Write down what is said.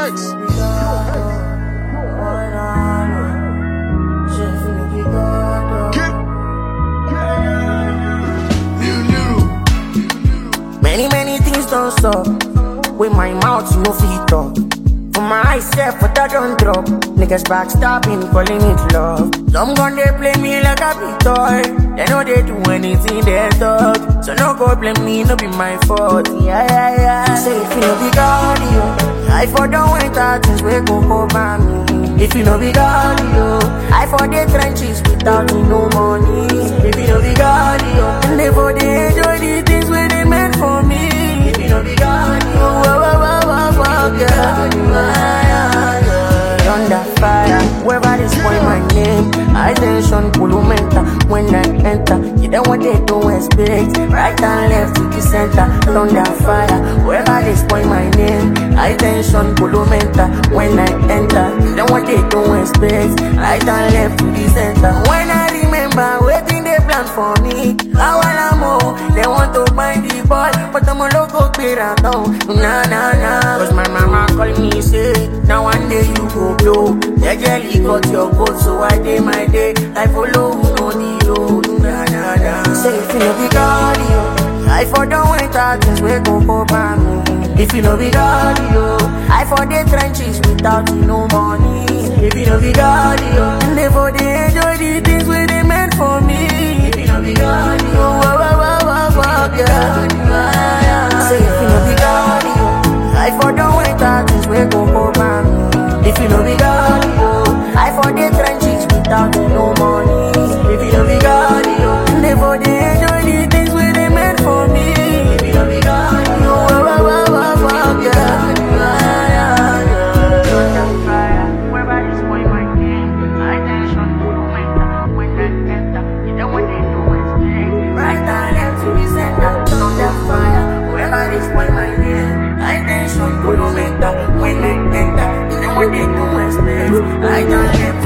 Flex. Many things don't stop. With my mouth, you no fit talk. For my eyes, self, but I don't drop. Niggas backstabbing, calling it love. Some gun they play me like a big toy. They know they do anything they talk. So no go blame me, no be my fault. Yeah. Say if you no be God, yo, I for don't enter things we go over me. If you no be God, yo, I for the trenches without no money. If you no be God, yo, and they for they enjoy the things where they meant for me. If you no be God, yo, under fire, wherever they spoil my name. Attention, Kulumenta, when I enter. You don't want they don't expect. Right and left to the center. Under fire, wherever they spoil my name. Attention, Kulumenta, when I enter. You don't want they don't expect. Right and left to the center. When I remember waiting they plan for me. How I know they want to buy the boy, but I'm a local better now. Nah. Cause my mama call me say, now one day you go blow. They jelly got your coat, so I day my day. I follow no the road. Nah. Say if you no be God, yo, I for don't enter things we go over me. If you no be God, yo, I for the trenches without no money. If you no be God, yo, and they for they enjoy the things where they meant for me. If you no be God, yo, yeah. Say if you no be God, yo, I for don't enter things we go over me. If you no be God, yo, I for the trenches without no money. If you no be God, yo, and they for they enjoy the things where they meant for me. If you no be God, yo, yeah. Wherever they spoil my name, attention, Kulumenta, when I enter. You don't want they do expect. Right and left to the center. Under fire, wherever they spoil my name. Attention, Kulumenta, when I enter. You don't want they do expect. Right and left.